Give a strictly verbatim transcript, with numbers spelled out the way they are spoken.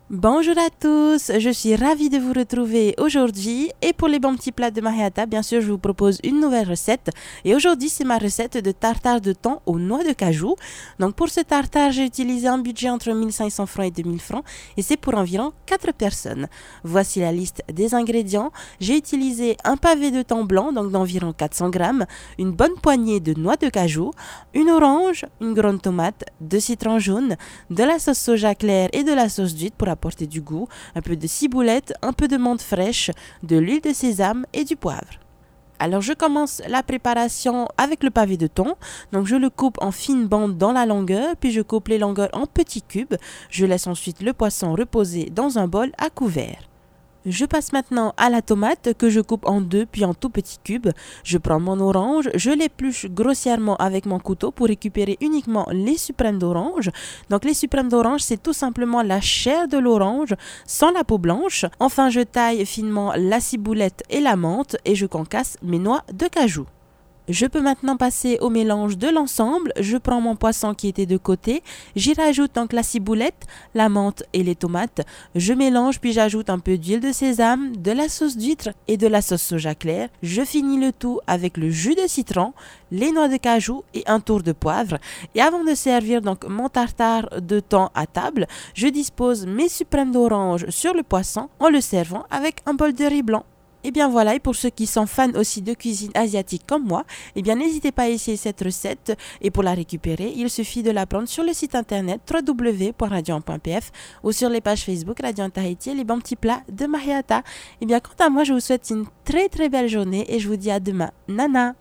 Bonjour à tous, je suis ravie de vous retrouver aujourd'hui et pour les bons petits plats de Mariata, bien sûr je vous propose une nouvelle recette et aujourd'hui c'est ma recette de tartare de thon aux noix de cajou. Donc pour ce tartare j'ai utilisé un budget entre mille cinq cents francs et deux mille francs et c'est pour environ quatre personnes. Voici la liste des ingrédients, j'ai utilisé un pavé de thon blanc donc d'environ quatre cents grammes, une bonne poignée de noix de cajou, une orange, une grande tomate, deux citrons jaunes, de la sauce soja claire et de la sauce d'huître pour apporter du goût, un peu de ciboulette, un peu de menthe fraîche, de l'huile de sésame et du poivre. Alors je commence la préparation avec le pavé de thon. Donc je le coupe en fines bandes dans la longueur, puis je coupe les longueurs en petits cubes. Je laisse ensuite le poisson reposer dans un bol à couvert. Je passe maintenant à la tomate que je coupe en deux puis en tout petits cubes. Je prends mon orange, je l'épluche grossièrement avec mon couteau pour récupérer uniquement les suprêmes d'orange. Donc les suprêmes d'orange, c'est tout simplement la chair de l'orange sans la peau blanche. Enfin, je taille finement la ciboulette et la menthe et je concasse mes noix de cajou. Je peux maintenant passer au mélange de l'ensemble. Je prends mon poisson qui était de côté, j'y rajoute donc la ciboulette, la menthe et les tomates. Je mélange puis j'ajoute un peu d'huile de sésame, de la sauce d'huître et de la sauce soja claire. Je finis le tout avec le jus de citron, les noix de cajou et un tour de poivre. Et avant de servir donc mon tartare de thon à table, je dispose mes suprêmes d'orange sur le poisson en le servant avec un bol de riz blanc. Et bien voilà, et pour ceux qui sont fans aussi de cuisine asiatique comme moi, eh bien n'hésitez pas à essayer cette recette et pour la récupérer, il suffit de la prendre sur le site internet w w w point radion point p f ou sur les pages Facebook Radio Tahiti et les bons petits plats de Mariata. Et bien quant à moi, je vous souhaite une très très belle journée et je vous dis à demain. Nana!